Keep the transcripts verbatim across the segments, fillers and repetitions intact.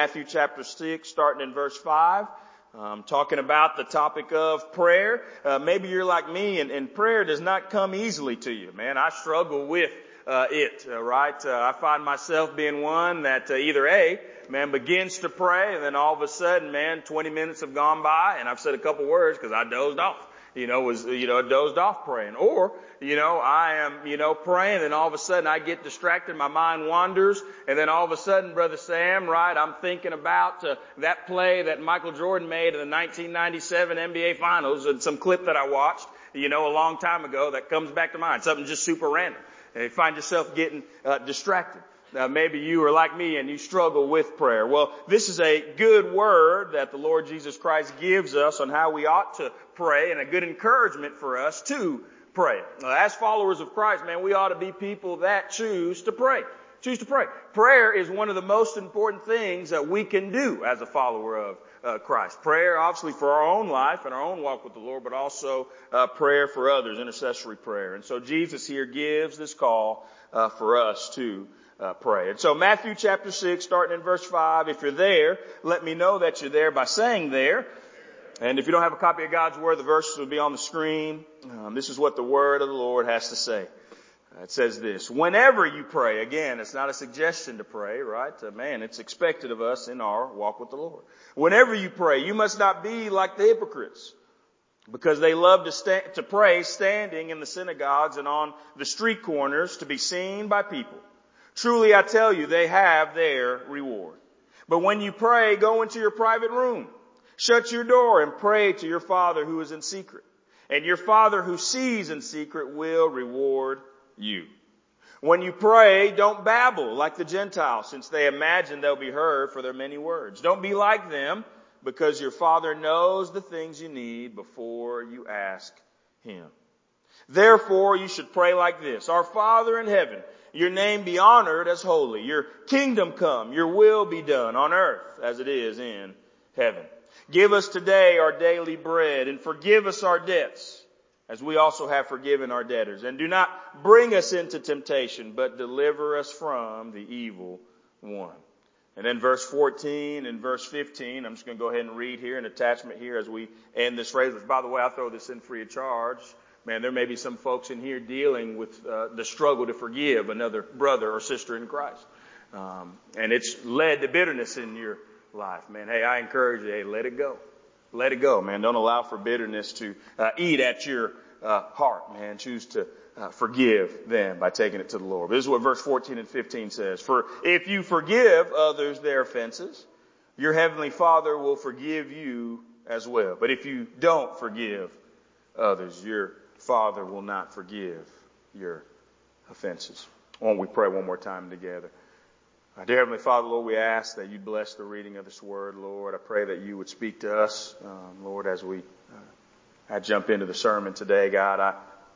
Matthew chapter six, starting in verse five. Um, talking about the topic of prayer. Uh, maybe you're like me and, and prayer does not come easily to you. Man, I struggle with uh, it, uh, right? Uh, I find myself being one that uh, either A, man, begins to pray and then all of a sudden, man, twenty minutes have gone by and I've said a couple words because I dozed off. You know, was, you know, dozed off praying. Or, you know, I am, you know, praying and all of a sudden I get distracted, my mind wanders, and then all of a sudden, Brother Sam, right, I'm thinking about uh, that play that Michael Jordan made in the nineteen ninety-seven N B A Finals, and some clip that I watched, you know, a long time ago that comes back to mind. Something just super random. And you find yourself getting uh, distracted. Now, maybe you are like me and you struggle with prayer. Well, this is a good word that the Lord Jesus Christ gives us on how we ought to pray and a good encouragement for us to pray. Now, as followers of Christ, man, we ought to be people that choose to pray. Choose to pray. Prayer is one of the most important things that we can do as a follower of uh, Christ. Prayer, obviously, for our own life and our own walk with the Lord, but also uh, prayer for others, intercessory prayer. And so Jesus here gives this call uh, for us to Uh, pray. And so Matthew chapter six, starting in verse five, if you're there, let me know that you're there by saying there. And if you don't have a copy of God's Word, the verses will be on the screen. Um, this is what the Word of the Lord has to say. Uh, it says this: whenever you pray, again, it's not a suggestion to pray, right? Uh, man, it's expected of us in our walk with the Lord. Whenever you pray, you must not be like the hypocrites, because they love to, sta- to pray standing in the synagogues and on the street corners to be seen by people. Truly, I tell you, they have their reward. But when you pray, go into your private room, shut your door, and pray to your Father who is in secret. And your Father who sees in secret will reward you. When you pray, don't babble like the Gentiles, since they imagine they'll be heard for their many words. Don't be like them, because your Father knows the things you need before you ask Him. Therefore, you should pray like this: Our Father in heaven, your name be honored as holy. Your kingdom come. Your will be done on earth as it is in heaven. Give us today our daily bread, and forgive us our debts as we also have forgiven our debtors. And do not bring us into temptation, but deliver us from the evil one. And then verse fourteen and verse fifteen, I'm just going to go ahead and read here an attachment here as we end this phrase. Which, by the way, I throw this in free of charge. Man, there may be some folks in here dealing with uh, the struggle to forgive another brother or sister in Christ. Um, and it's led to bitterness in your life. Man, hey, I encourage you, hey, let it go. Let it go, man. Don't allow for bitterness to uh, eat at your uh, heart, man. Choose to uh, forgive them by taking it to the Lord. This is what verse fourteen and fifteen says. For if you forgive others their offenses, your heavenly Father will forgive you as well. But if you don't forgive others, your Father will not forgive your offenses. Won't we pray one more time together? Uh, dear Heavenly Father, Lord, we ask that you bless the reading of this word, Lord. I pray that you would speak to us, um, Lord, as we uh, I jump into the sermon today, God. I,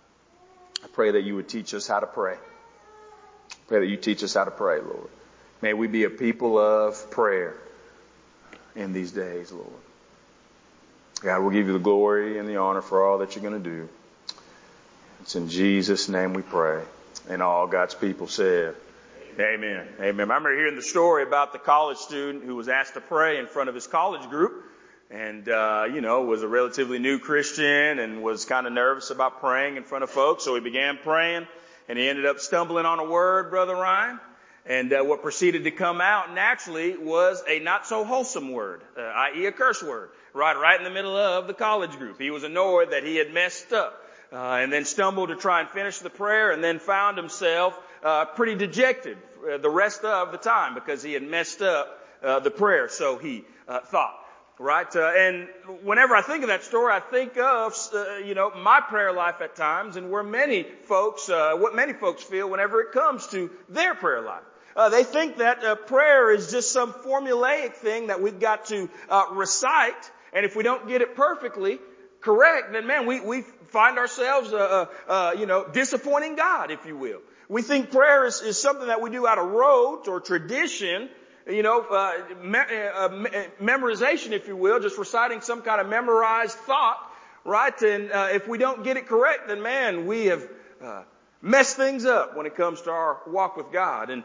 I pray that you would teach us how to pray. I pray that you teach us how to pray, Lord. May we be a people of prayer in these days, Lord. God, we'll give you the glory and the honor for all that you're going to do. It's in Jesus' name we pray. And all God's people said, Amen. Amen. I remember hearing the story about the college student who was asked to pray in front of his college group. And, uh, you know, was a relatively new Christian and was kind of nervous about praying in front of folks. So he began praying and he ended up stumbling on a word, Brother Ryan. And uh, what proceeded to come out naturally was a not so wholesome word, uh, that is a curse word, right, right in the middle of the college group. He was annoyed that he had messed up. Uh, and then stumbled to try and finish the prayer, and then found himself uh, pretty dejected uh, the rest of the time because he had messed up uh, the prayer, so he uh, thought. Right? Uh, and whenever I think of that story, I think of, uh, you know, my prayer life at times and where many folks, uh, what many folks feel whenever it comes to their prayer life. Uh, they think that uh, prayer is just some formulaic thing that we've got to uh, recite, and if we don't get it perfectly correct, then man, we, we find ourselves, uh, uh, uh, you know, disappointing God, if you will. We think prayer is, is something that we do out of rote or tradition, you know, uh, me, uh, me, memorization, if you will, just reciting some kind of memorized thought, right? And uh, if we don't get it correct, then man, we have uh, messed things up when it comes to our walk with God. And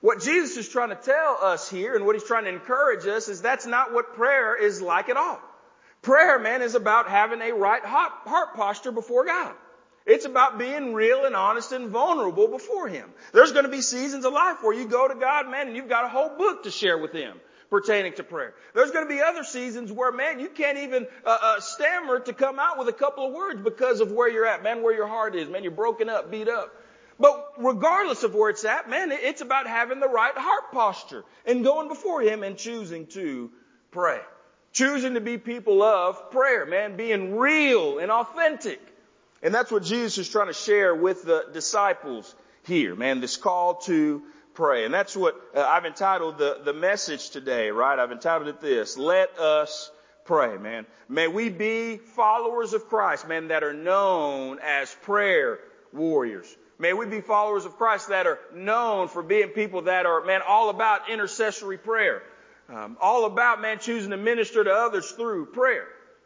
What Jesus is trying to tell us here and what he's trying to encourage us is that's not what prayer is like at all. Prayer, man, is about having a right heart posture before God. It's about being real and honest and vulnerable before Him. There's going to be seasons of life where you go to God, man, and you've got a whole book to share with Him pertaining to prayer. There's going to be other seasons where, man, you can't even uh, uh, stammer to come out with a couple of words because of where you're at, man, where your heart is, man, you're broken up, beat up. But regardless of where it's at, man, it's about having the right heart posture and going before Him and choosing to pray. Choosing to be people of prayer, man, being real and authentic. And that's what Jesus is trying to share with the disciples here, man, this call to pray. And that's what uh, I've entitled the, the message today, right? I've entitled it this, Let Us Pray, man. May we be followers of Christ, man, that are known as prayer warriors. May we be followers of Christ that are known for being people that are, man, all about intercessory prayer. Um, all about, man, choosing to minister to others through prayer.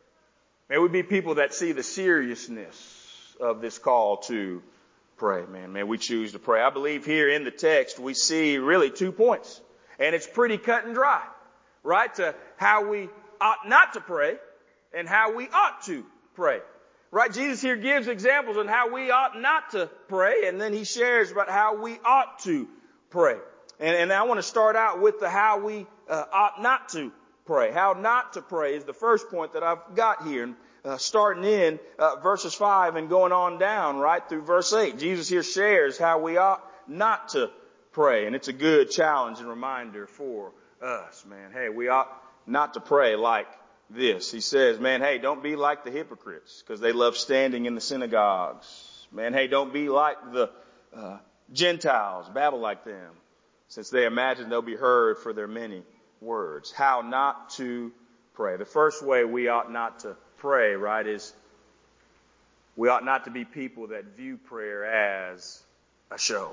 May we be people that see the seriousness of this call to pray, man. May we choose to pray. I believe here in the text we see really two points. And it's pretty cut and dry, right? To how we ought not to pray and how we ought to pray. Right? Jesus here gives examples on how we ought not to pray, and then He shares about how we ought to pray. And, and I want to start out with the how we uh, ought not to pray. How not to pray is the first point that I've got here. Uh, starting in uh, verses five and going on down right through verse eight. Jesus here shares how we ought not to pray. And it's a good challenge and reminder for us, man. Hey, we ought not to pray like this. He says, man, hey, don't be like the hypocrites because they love standing in the synagogues. Man, hey, don't be like the uh, Gentiles, babble like them, since they imagine they'll be heard for their many words. How not to pray. The first way we ought not to pray, right, is we ought not to be people that view prayer as a show.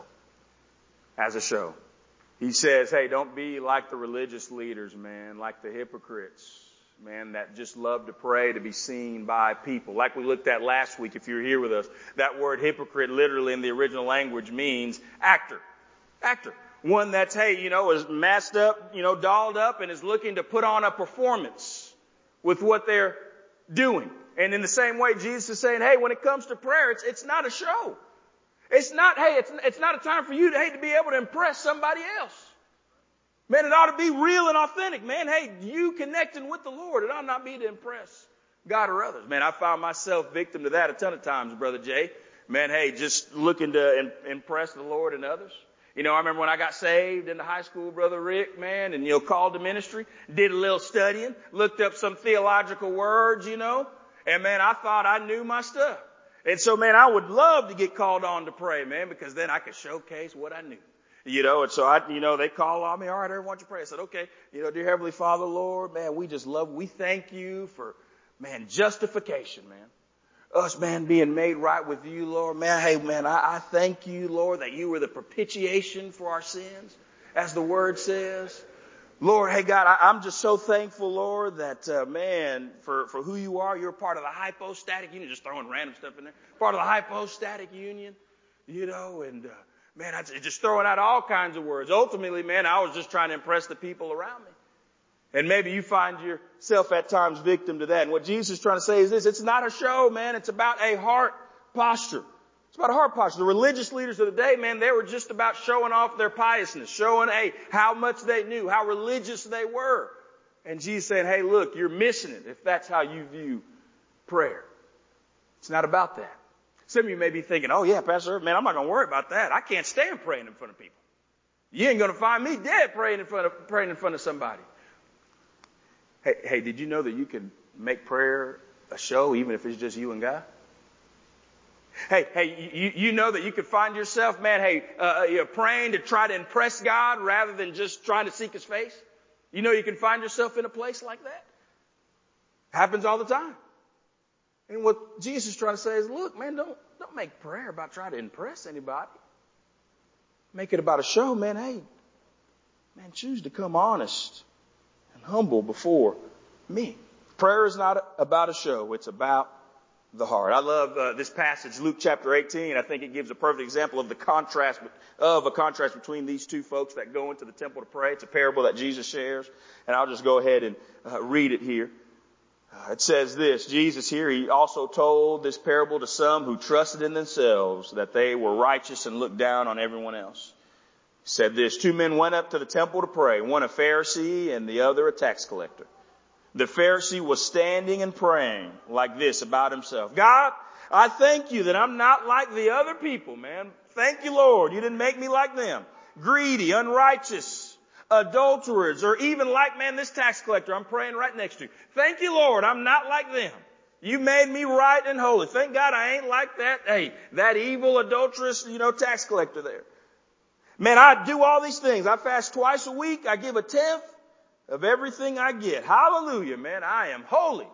As a show. He says, hey, don't be like the religious leaders, man, like the hypocrites, man, that just love to pray to be seen by people. Like we looked at last week, if you were here with us, that word hypocrite literally in the original language means actor. Actor. One that's, hey, you know, is masked up, you know, dolled up and is looking to put on a performance with what they're doing. And in the same way, Jesus is saying, hey, when it comes to prayer, it's, it's not a show. It's not, hey, it's, it's not a time for you to, hey, to be able to impress somebody else. Man, it ought to be real and authentic. Man, hey, you connecting with the Lord. It ought not be to impress God or others. Man, I found myself victim to that a ton of times, Brother Jay. Man, hey, just looking to in, impress the Lord and others. You know, I remember when I got saved in the high school, Brother Rick, man, and, you know, called to ministry, did a little studying, looked up some theological words, you know, and, man, I thought I knew my stuff. And so, man, I would love to get called on to pray, man, because then I could showcase what I knew. You know, and so I, you know, they call on me, all right, everyone, why don't you pray? I said, okay, you know, dear Heavenly Father, Lord, man, we just love, we thank you for, man, justification, man. Us, man, being made right with you, Lord. Man, hey, man, I, I thank you, Lord, that you were the propitiation for our sins, as the word says. Lord, hey, God, I, I'm just so thankful, Lord, that, uh, man, for, for who you are, you're part of the hypostatic union, just throwing random stuff in there, part of the hypostatic union, you know, and, uh, man, I just throwing out all kinds of words. Ultimately, man, I was just trying to impress the people around me. And maybe you find yourself at times victim to that. And what Jesus is trying to say is this, it's not a show, man. It's about a heart posture. It's about a heart posture. The religious leaders of the day, man, they were just about showing off their piousness, showing, hey, how much they knew, how religious they were. And Jesus saying, hey, look, you're missing it if that's how you view prayer. It's not about that. Some of you may be thinking, oh, yeah, Pastor, man, I'm not going to worry about that. I can't stand praying in front of people. You ain't going to find me dead praying in front of, praying in front of somebody. Hey, hey, did you know that you can make prayer a show even if it's just you and God? Hey, hey, you, you know that you could find yourself, man, hey, uh, you're praying to try to impress God rather than just trying to seek His face? You know you can find yourself in a place like that? Happens all the time. And what Jesus is trying to say is, look, man, don't, don't make prayer about trying to impress anybody. Make it about a show, man. Hey, man, choose to come honest and humble before me. Prayer is not about a show. It's about the heart. I love uh, this passage, Luke chapter eighteen. I think it gives a perfect example of the contrast, of a contrast between these two folks that go into the temple to pray. It's a parable that Jesus shares. And I'll just go ahead and uh, read it here. Uh, it says this, Jesus here, he also told this parable to some who trusted in themselves that they were righteous and looked down on everyone else. He said this, two men went up to the temple to pray, one a Pharisee and the other a tax collector. The Pharisee was standing and praying like this about himself. God, I thank you that I'm not like the other people, man. Thank you, Lord. You didn't make me like them. Greedy, unrighteous, adulterers, or even like, man, this tax collector I'm praying right next to. Thank you, Lord. I'm not like them. You made me right and holy. Thank God I ain't like that, hey, that evil, adulterous, you know, tax collector there. Man, I do all these things. I fast twice a week. I give a tenth of everything I get. Hallelujah, man. I am holy.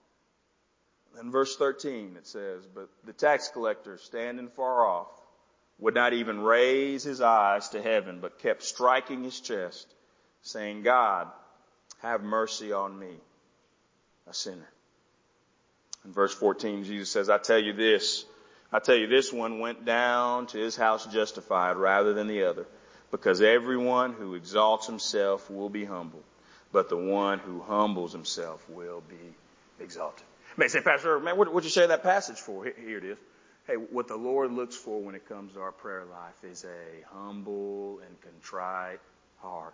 In verse thirteen, it says, but the tax collector, standing far off, would not even raise his eyes to heaven, but kept striking his chest, saying, God, have mercy on me, a sinner. In verse fourteen, Jesus says, I tell you this, I tell you this one went down to his house justified rather than the other, because everyone who exalts himself will be humbled, but the one who humbles himself will be exalted. You may say, Pastor, man, what would you share that passage for? Here it is. Hey, what the Lord looks for when it comes to our prayer life is a humble and contrite heart.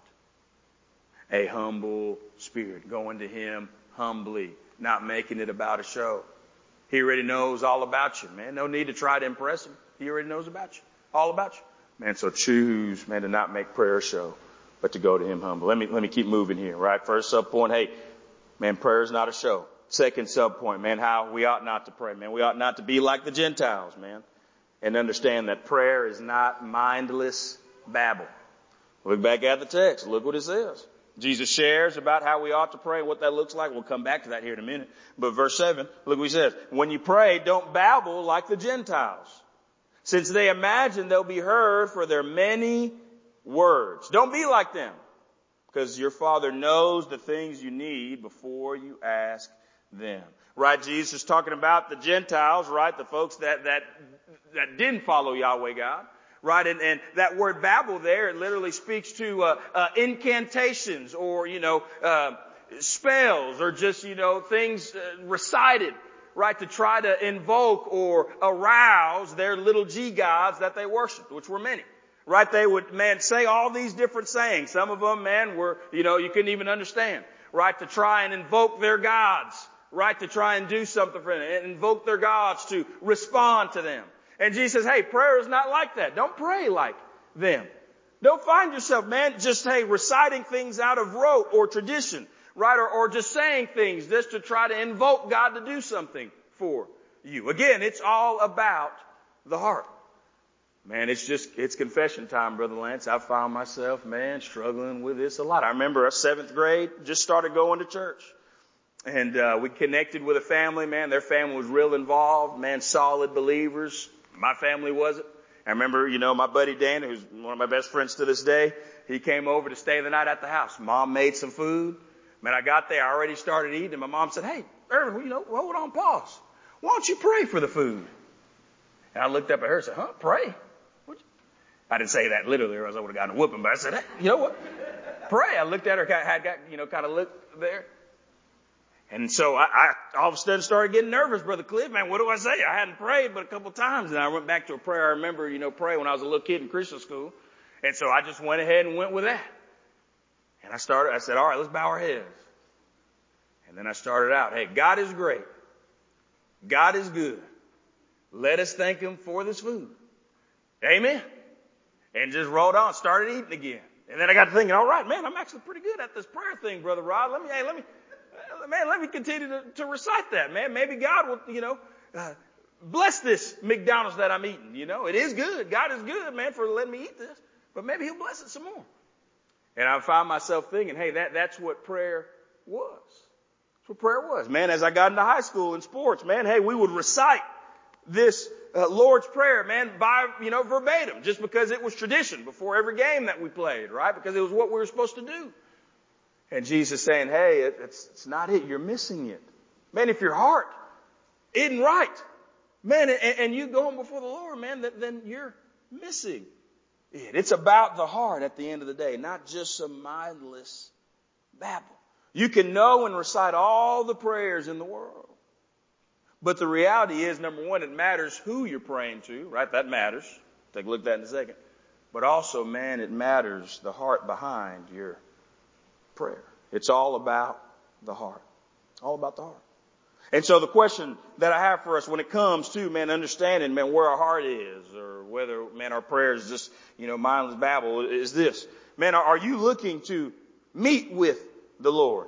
A humble spirit, going to Him humbly, not making it about a show. He already knows all about you, man. No need to try to impress Him. He already knows about you, all about you. Man, so choose, man, to not make prayer a show, but to go to Him humble. Let me, let me keep moving here, right? First sub point, hey, man, prayer is not a show. Second sub point, man, how we ought not to pray, man. We ought not to be like the Gentiles, man, and understand that prayer is not mindless babble. Look back at the text. Look what it says. Jesus shares about how we ought to pray, what that looks like. We'll come back to that here in a minute. But verse seven, look what he says. When you pray, don't babble like the Gentiles, since they imagine they'll be heard for their many words. Don't be like them, because your Father knows the things you need before you ask them. Right? Jesus is talking about the Gentiles, right? The folks that, that, that didn't follow Yahweh God. Right? And, and that word babble there, it literally speaks to, uh, uh, incantations or, you know, uh, spells or just, you know, things uh, recited, right? To try to invoke or arouse their little G gods that they worshiped, which were many. Right? They would, man, say all these different sayings. Some of them, man, were, you know, you couldn't even understand. Right? To try and invoke their gods. Right? To try and do something for them. And invoke their gods to respond to them. And Jesus says, hey, prayer is not like that. Don't pray like them. Don't find yourself, man, just, hey, reciting things out of rote or tradition, right? Or, or just saying things just to try to invoke God to do something for you. Again, it's all about the heart. Man, it's just, it's confession time, Brother Lance. I found myself, man, struggling with this a lot. I remember a seventh grade, just started going to church. And, uh, we connected with a family, man. Their family was real involved, man, solid believers. My family wasn't. I remember, you know, my buddy Dan, who's one of my best friends to this day, he came over to stay the night at the house. Mom made some food. Man, I got there, I already started eating, and my mom said, hey, Irvin, you know, hold on, pause. Why don't you pray for the food? And I looked up at her and said, huh, pray? I didn't say that literally, or else I would have gotten a whooping, but I said, hey, you know what? Pray. I looked at her, had got, you know, kind of looked there. And so I, I all of a sudden started getting nervous, Brother Cliff. Man, what do I say? I hadn't prayed but a couple of times. And I went back to a prayer I remember, you know, pray when I was a little kid in Christian school. And so I just went ahead and went with that. And I started, I said, all right, let's bow our heads. And then I started out, hey, God is great. God is good. Let us thank Him for this food. Amen. And just rolled on, started eating again. And then I got to thinking, all right, man, I'm actually pretty good at this prayer thing, Brother Rod. Let me, hey, let me, man, let me continue to, to recite that, man. Maybe God will, you know, uh, bless this McDonald's that I'm eating. You know, it is good. God is good, man, for letting me eat this. But maybe He'll bless it some more. And I found myself thinking, hey, that, that's what prayer was. That's what prayer was. Man, as I got into high school and sports, man, hey, we would recite this uh, Lord's Prayer, man, by, you know, verbatim, just because it was tradition before every game that we played, right? Because it was what we were supposed to do. And Jesus saying, hey, it, it's, it's not it. You're missing it. Man, if your heart isn't right, man, and, and you going before the Lord, man, then, then you're missing it. It's about the heart at the end of the day, not just some mindless babble. You can know and recite all the prayers in the world. But the reality is, number one, it matters who you're praying to, right? That matters. Take a look at that in a second. But also, man, it matters the heart behind your prayer. It's all about the heart. All about the heart. And so the question that I have for us when it comes to, man, understanding, man, where our heart is, or whether, man, our prayer is just, you know, mindless babble, is this. Man, are you looking to meet with the Lord?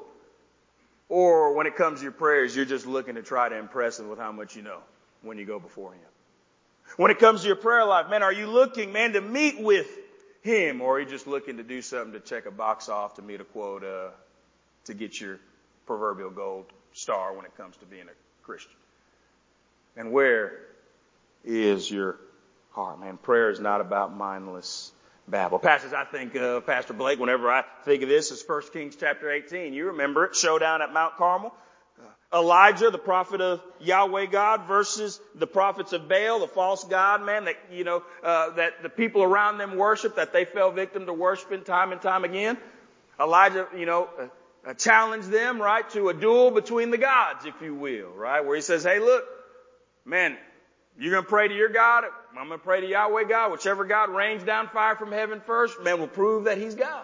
Or when it comes to your prayers, you're just looking to try to impress Him with how much you know when you go before Him? When it comes to your prayer life, man, are you looking, man, to meet with Him? Or are you just looking to do something to check a box off, to meet a quota, to get your proverbial gold star when it comes to being a Christian? And where is your heart, man? Prayer is not about mindless babble. Passage I think of, Pastor Blake, whenever I think of this, is First Kings chapter eighteen. You remember it, showdown at Mount Carmel. Uh, Elijah, the prophet of Yahweh God, versus the prophets of Baal, the false god, man, that, you know, uh, that the people around them worship, that they fell victim to worshiping time and time again. Elijah, you know, uh, uh, challenged them, right, to a duel between the gods, if you will, right, where he says, hey, look, man, you're going to pray to your God. I'm going to pray to Yahweh God. Whichever God rains down fire from heaven first, man, will prove that He's God.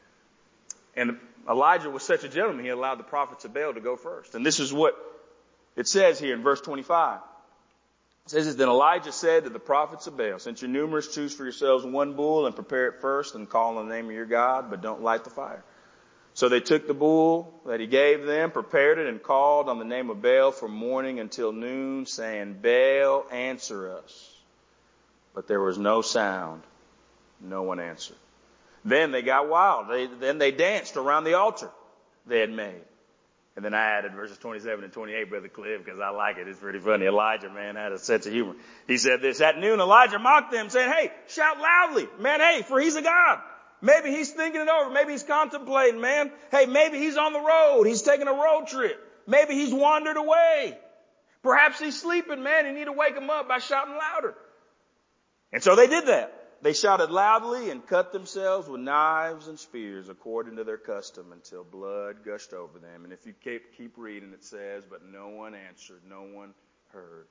And Elijah was such a gentleman, he allowed the prophets of Baal to go first. And this is what it says here in verse twenty-five. It says, then Elijah said to the prophets of Baal, since you're numerous, choose for yourselves one bull and prepare it first and call on the name of your God, but don't light the fire. So they took the bull that he gave them, prepared it, and called on the name of Baal from morning until noon, saying, Baal, answer us. But there was no sound. No one answered. Then they got wild. They, then they danced around the altar they had made. And then I added verses twenty-seven and twenty-eight, Brother Cliff, because I like it. It's pretty funny. Elijah, man, had a sense of humor. He said this, at noon Elijah mocked them, saying, hey, shout loudly. Man, hey, for He's a God. Maybe he's thinking it over. Maybe he's contemplating, man. Hey, maybe he's on the road. He's taking a road trip. Maybe he's wandered away. Perhaps he's sleeping, man. You need to wake him up by shouting louder. And so they did that. They shouted loudly and cut themselves with knives and spears according to their custom until blood gushed over them. And if you keep, keep reading, it says, but no one answered. No one heard.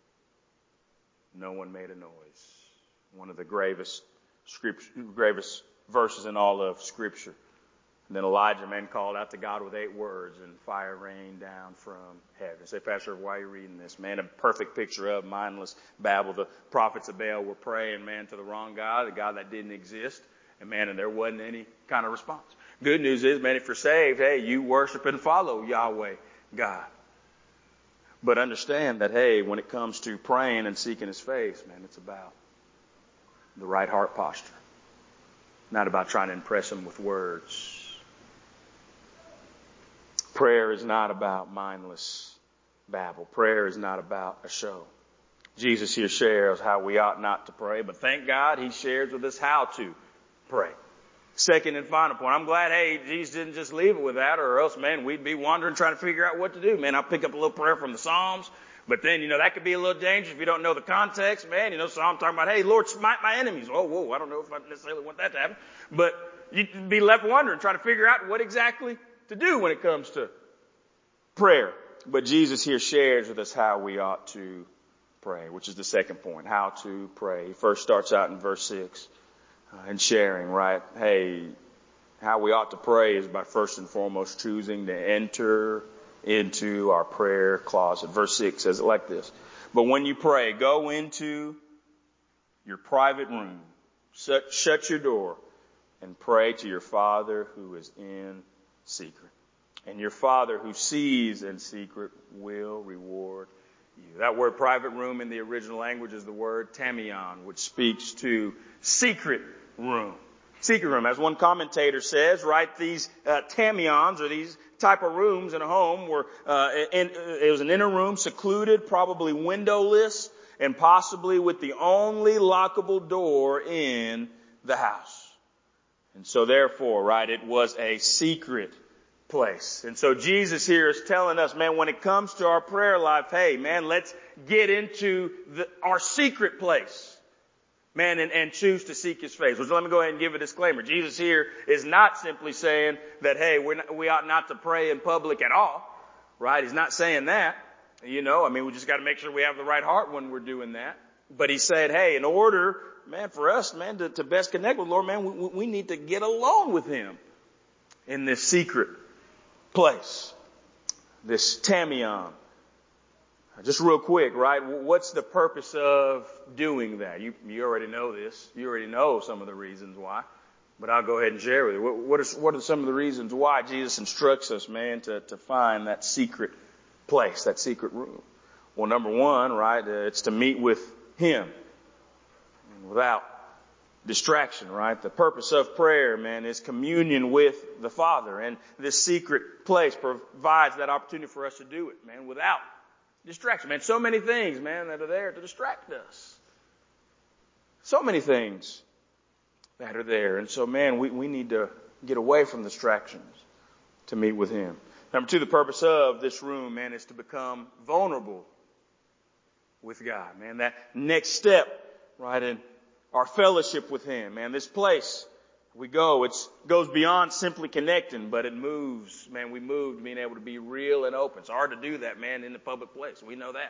No one made a noise. One of the gravest scripture, gravest verses in all of Scripture. And then Elijah, man, called out to God with eight words, and fire rained down from heaven. I say, Pastor, why are you reading this? Man, a perfect picture of mindless babble. The prophets of Baal were praying, man, to the wrong God, a God that didn't exist. And, man, and there wasn't any kind of response. Good news is, man, if you're saved, hey, you worship and follow Yahweh God. But understand that, hey, when it comes to praying and seeking His face, man, it's about the right heart posture. Not about trying to impress Him with words. Prayer is not about mindless babble. Prayer is not about a show. Jesus here shares how we ought not to pray, but thank God He shares with us how to pray. Second and final point. I'm glad, hey, Jesus didn't just leave it with that, or else, man, we'd be wandering trying to figure out what to do. Man, I'll pick up a little prayer from the Psalms, but then, you know, that could be a little dangerous if you don't know the context, man. You know, Psalm talking about, hey, Lord, smite my enemies. Oh, whoa, I don't know if I necessarily want that to happen. But you'd be left wondering, trying to figure out what exactly to do when it comes to prayer. But Jesus here shares with us how we ought to pray, which is the second point, how to pray. He first starts out in verse six uh, and sharing, right? Hey, how we ought to pray is by first and foremost choosing to enter into our prayer closet. Verse six says it like this. But when you pray, go into your private room, shut, shut your door, and pray to your Father who is in secret. And your Father who sees in secret will reward you. That word private room in the original language is the word tamion, which speaks to secret room. Secret room. As one commentator says, right, these uh, tamions, or these type of rooms in a home, were uh, in, it was an inner room, secluded, probably windowless, and possibly with the only lockable door in the house. And so therefore, right, it was a secret place. And so Jesus here is telling us, man, when it comes to our prayer life, hey, man, let's get into the, our secret place. Man, and, and choose to seek His face. Which let me go ahead and give a disclaimer. Jesus here is not simply saying that, hey, we're not, we ought not to pray in public at all. Right? He's not saying that. You know, I mean, we just got to make sure we have the right heart when we're doing that. But He said, hey, in order, man, for us, man, to, to best connect with the Lord, man, we, we need to get alone with Him in this secret place. This tamion. Just real quick, right? What's the purpose of doing that? You, you already know this. You already know some of the reasons why. But I'll go ahead and share with you. What, what, are, what are some of the reasons why Jesus instructs us, man, to, to find that secret place, that secret room? Well, number one, right, uh, it's to meet with Him without distraction, right? The purpose of prayer, man, is communion with the Father. And this secret place provides that opportunity for us to do it, man, without distraction. Man, so many things, man, that are there to distract us. So many things that are there. And so, man, we, we need to get away from distractions to meet with Him. Number two, the purpose of this room, man, is to become vulnerable with God. Man, that next step, right, in our fellowship with Him. Man, this place we go, it goes beyond simply connecting, but it moves. Man, we move to being able to be real and open. It's hard to do that, man, in the public place. We know that.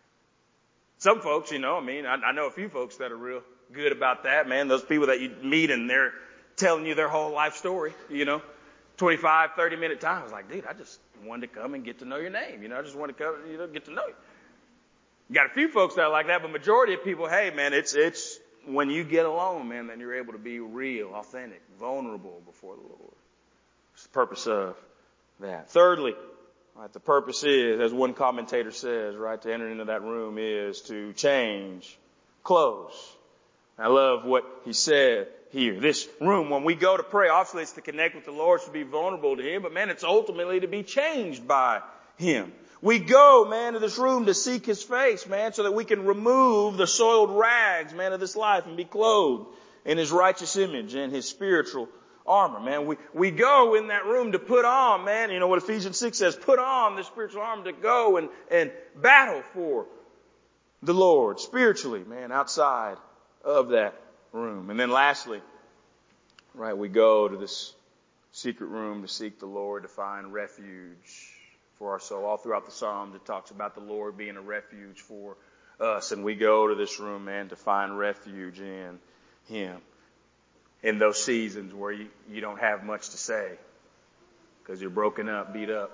Some folks, you know, I mean, I, I know a few folks that are real good about that, man. Those people that you meet and they're telling you their whole life story, you know, twenty-five, thirty minute time. I was like, dude, I just wanted to come and get to know your name. You know, I just want to come, you know, get to know you. You got a few folks that are like that, but majority of people, hey, man, it's, it's, when you get alone, man, then you're able to be real, authentic, vulnerable before the Lord. It's the purpose of that. Thirdly, right, the purpose is, as one commentator says, right, to enter into that room is to change clothes. I love what he said here. This room, when we go to pray, obviously it's to connect with the Lord, to be vulnerable to Him, but man, it's ultimately to be changed by Him. We go, man, to this room to seek His face, man, so that we can remove the soiled rags, man, of this life and be clothed in His righteous image and His spiritual armor, man. We, we go in that room to put on, man, you know what Ephesians six says, put on the spiritual armor to go and, and battle for the Lord spiritually, man, outside of that room. And then lastly, right, we go to this secret room to seek the Lord, to find refuge for our soul. All throughout the Psalms, it talks about the Lord being a refuge for us. And we go to this room, man, to find refuge in Him. In those seasons where you, you don't have much to say because you're broken up, beat up.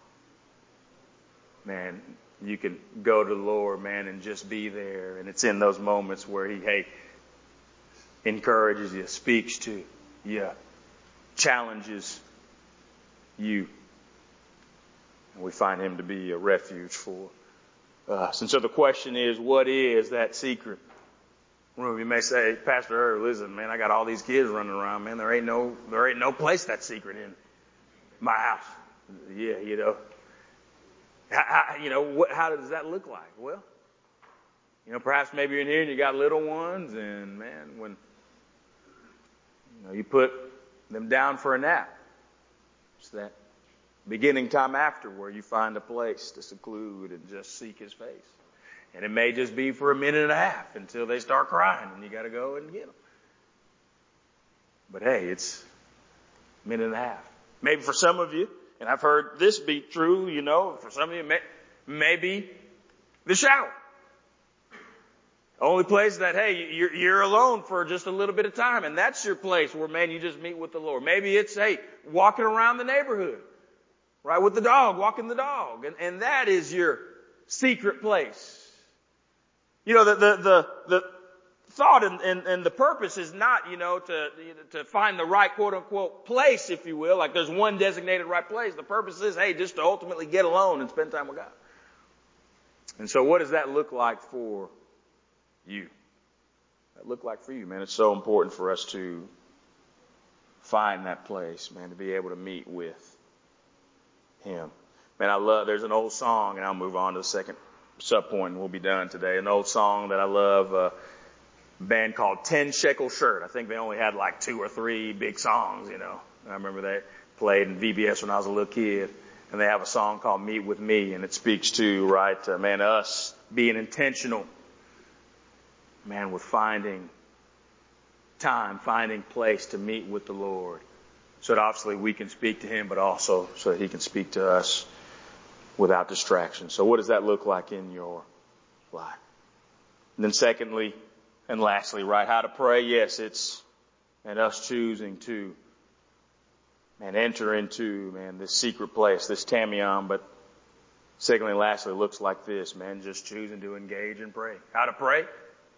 Man, you can go to the Lord, man, and just be there. And it's in those moments where He, hey, encourages you, speaks to you, challenges you. And we find Him to be a refuge for us. And so the question is, what is that secret room? You may say, Pastor Earl, listen, man, I got all these kids running around, man. There ain't no, there ain't no place that's secret in my house. Yeah, you know. How, how, you know, what, how does that look like? Well, you know, perhaps maybe you're in here and you got little ones, and man, when you know you put them down for a nap, it's that beginning time after where you find a place to seclude and just seek His face. And it may just be for a minute and a half until they start crying and you got to go and get them. But hey, it's a minute and a half. Maybe for some of you, and I've heard this be true, you know, for some of you, may, maybe the shower. Only place that, hey, you're, you're alone for just a little bit of time, and that's your place where, man, you just meet with the Lord. Maybe it's, hey, walking around the neighborhood. Right, with the dog, walking the dog. And, and that is your secret place. You know, the, the, the, the thought and, and, and the purpose is not, you know, to, to find the right quote unquote place, if you will. Like there's one designated right place. The purpose is, hey, just to ultimately get alone and spend time with God. And so what does that look like for you? That look like for you, man? It's so important for us to find that place, man, to be able to meet with Him. Man, I love, there's an old song, and I'll move on to the second sub point and we'll be done today. An old song that I love, uh, a band called Ten Shekel Shirt. I think they only had like two or three big songs, you know. I remember that. played in V B S when I was a little kid. And they have a song called Meet With Me, and it speaks to, right, uh, man, us being intentional, man, with finding time, finding place to meet with the Lord. So that obviously we can speak to him, but also so that he can speak to us without distraction. So what does that look like in your life? And then secondly and lastly, right, how to pray? Yes, it's and us choosing to, man, enter into, man, this secret place, this tamion. But secondly and lastly, it looks like this, man, just choosing to engage in prayer. How to pray?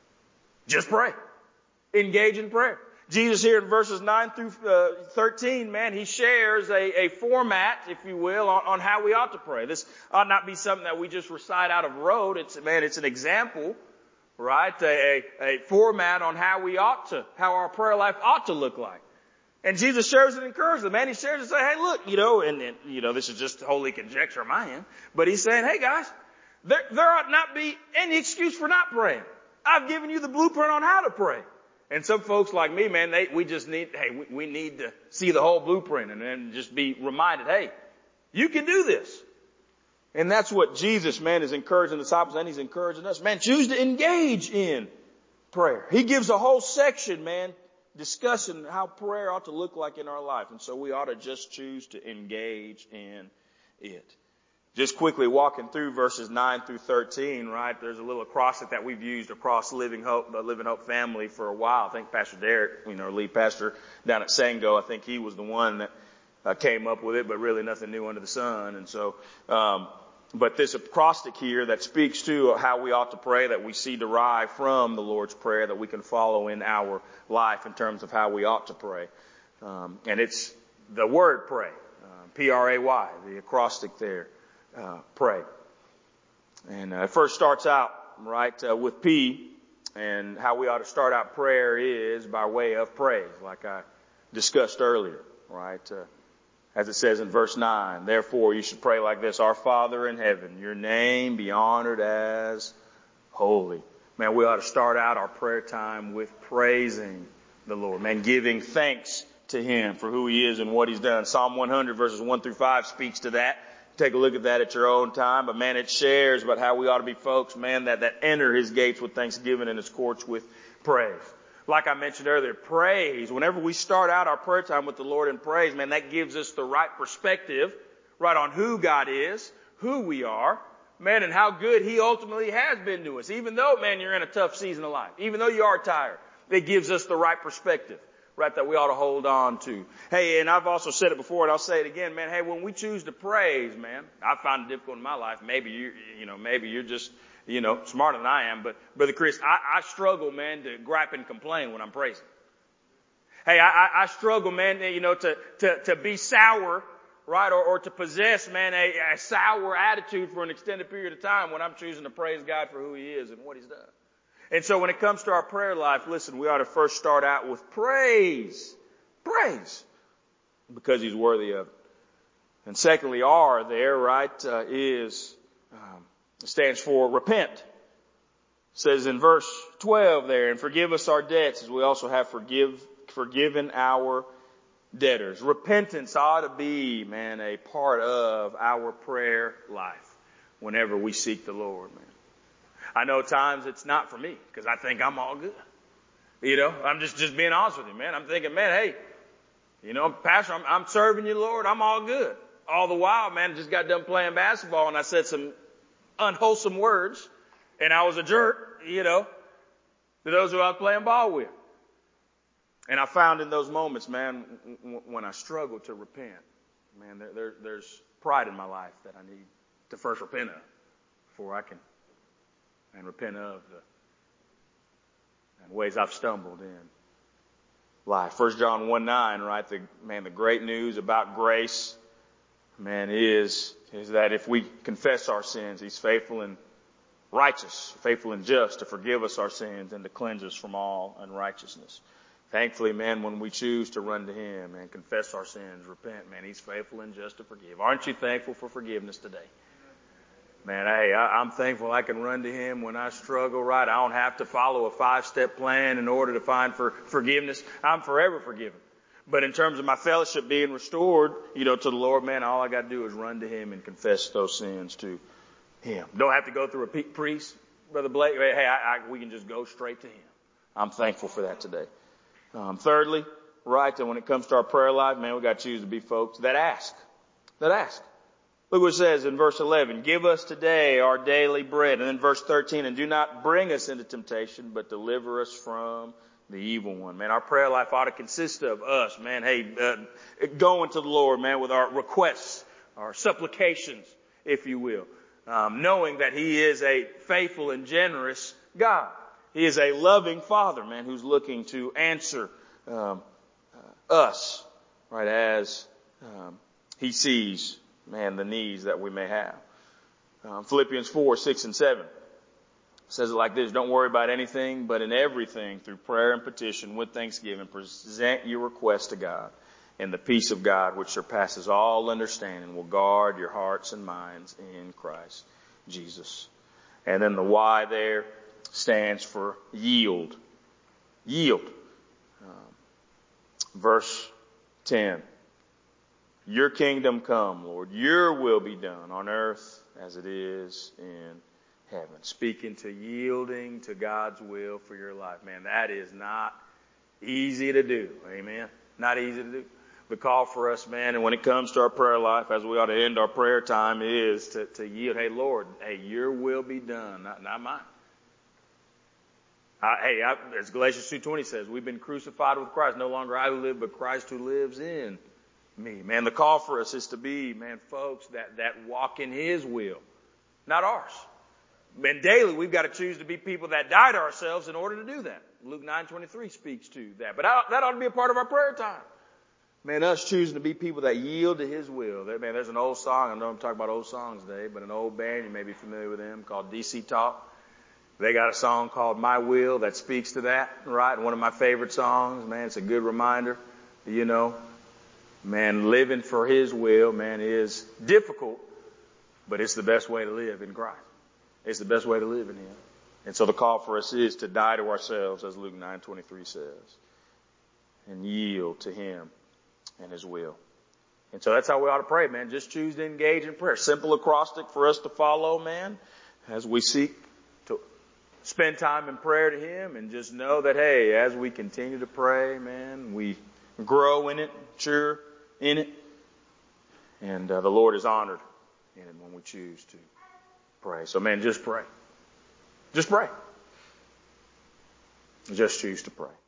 Just pray. Engage in prayer. Jesus here in verses nine through thirteen, man, he shares a, a format, if you will, on, on how we ought to pray. This ought not be something that we just recite out of rote. It's, man, it's an example, right? A, a, a format on how we ought to, how our prayer life ought to look like. And Jesus shares it and encourages them, man. He shares and say, hey, look, you know, and, and, you know, this is just holy conjecture on my end, but he's saying, hey guys, there, there ought not be any excuse for not praying. I've given you the blueprint on how to pray. And some folks like me, man, they, we just need, hey, we, we need to see the whole blueprint and then just be reminded, hey, you can do this. And that's what Jesus, man, is encouraging the disciples and he's encouraging us. Man, choose to engage in prayer. He gives a whole section, man, discussing how prayer ought to look like in our life. And so we ought to just choose to engage in it. Just quickly walking through verses nine through thirteen, right? There's a little acrostic that we've used across Living Hope, the Living Hope family for a while. I think Pastor Derek, you know, lead pastor down at Sango, I think he was the one that uh, came up with it, but really nothing new under the sun. And so, um, but this acrostic here that speaks to how we ought to pray, that we see derived from the Lord's Prayer, that we can follow in our life in terms of how we ought to pray. Um, and it's the word pray, uh, P R A Y, the acrostic there. Uh, pray. And uh, it first starts out, right, uh, with P, and how we ought to start out prayer is by way of praise, like I discussed earlier, right? Uh, as it says in verse nine, therefore you should pray like this, our Father in heaven, your name be honored as holy. Man, we ought to start out our prayer time with praising the Lord, man, giving thanks to him for who he is and what he's done. Psalm one hundred verses one through five speaks to that. Take a look at that at your own time. But man, it shares about how we ought to be folks, man, that, that enter his gates with thanksgiving and his courts with praise. Like I mentioned earlier, praise. Whenever we start out our prayer time with the Lord in praise, man, that gives us the right perspective, right, on who God is, who we are, man, and how good he ultimately has been to us. Even though, man, you're in a tough season of life, even though you are tired, it gives us the right perspective, right, that we ought to hold on to. Hey, and I've also said it before, and I'll say it again, man. Hey, when we choose to praise, man, I find it difficult in my life. Maybe you, you know, maybe you're just, you know, smarter than I am. But Brother Chris, I, I struggle, man, to gripe and complain when I'm praising. Hey, I, I struggle, man, you know, to to to be sour, right, or, or to possess, man, a, a sour attitude for an extended period of time when I'm choosing to praise God for who He is and what He's done. And so when it comes to our prayer life, listen, we ought to first start out with praise. Praise. Because He's worthy of it. And secondly, R there, right, uh, is, um, stands for repent. It says in verse twelve there, and forgive us our debts as we also have forgive, forgiven our debtors. Repentance ought to be, man, a part of our prayer life whenever we seek the Lord, man. I know at times it's not for me because I think I'm all good. You know, I'm just, just being honest with you, man. I'm thinking, man, hey, you know, Pastor, I'm, I'm serving you, Lord. I'm all good. All the while, man, I just got done playing basketball and I said some unwholesome words and I was a jerk, you know, to those who I was playing ball with. And I found in those moments, man, when I struggle to repent, man, there, there, there's pride in my life that I need to first repent of before I can and repent of the and ways I've stumbled in life. First John one nine, right? The, man, the great news about grace, man, is, is that if we confess our sins, He's faithful and righteous, faithful and just to forgive us our sins and to cleanse us from all unrighteousness. Thankfully, man, when we choose to run to Him and confess our sins, repent, man, He's faithful and just to forgive. Aren't you thankful for forgiveness today? Man, hey, I, I'm thankful I can run to Him when I struggle, right? I don't have to follow a five-step plan in order to find for forgiveness. I'm forever forgiven. But in terms of my fellowship being restored, you know, to the Lord, man, all I got to do is run to him and confess those sins to him. Don't have to go through a priest, Brother Blake. Hey, I, I, we can just go straight to him. I'm thankful for that today. Um, thirdly, right, that when it comes to our prayer life, man, we got to choose to be folks that ask. That ask. Look what it says in verse eleven. Give us today our daily bread. And then verse thirteen, and do not bring us into temptation, but deliver us from the evil one. Man, our prayer life ought to consist of us, man, hey, uh, going to the Lord, man, with our requests, our supplications, if you will. Um, knowing that he is a faithful and generous God. He is a loving Father, man, who's looking to answer um, uh, us, right, as um, he sees, man, the needs that we may have. Um, Philippians four, six, and seven says it like this. Don't worry about anything, but in everything, through prayer and petition, with thanksgiving, present your request to God. And the peace of God, which surpasses all understanding, will guard your hearts and minds in Christ Jesus. And then the Y there stands for yield. Yield. Um, verse ten. Your kingdom come, Lord. Your will be done on earth as it is in heaven. Speaking to yielding to God's will for your life. Man, that is not easy to do. Amen. Not easy to do. The call for us, man, and when it comes to our prayer life, as we ought to end our prayer time, is to, to yield. Hey, Lord, hey, your will be done, not, not mine. I, hey, I, as Galatians two twenty says, we've been crucified with Christ. No longer I who live, but Christ who lives in me. Man, the call for us is to be, man, folks, that, that walk in his will, not ours. And daily we've got to choose to be people that die to ourselves in order to do that. Luke nine twenty-three speaks to that. But I, that ought to be a part of our prayer time. Man, us choosing to be people that yield to his will. There, man, there's an old song. I know I'm talking about old songs today, but an old band, you may be familiar with them, called D C Talk. They got a song called My Will that speaks to that, right? One of my favorite songs, man. It's a good reminder, you know. Man, living for his will, man, is difficult, but it's the best way to live in Christ. It's the best way to live in him. And so the call for us is to die to ourselves, as Luke nine twenty-three says, and yield to him and his will. And so that's how we ought to pray, man. Just choose to engage in prayer. Simple acrostic for us to follow, man, as we seek to spend time in prayer to him, and just know that, hey, as we continue to pray, man, we grow in it, mature in it, and uh, the Lord is honored in it when we choose to pray. So, man, just pray. Just pray. Just choose to pray.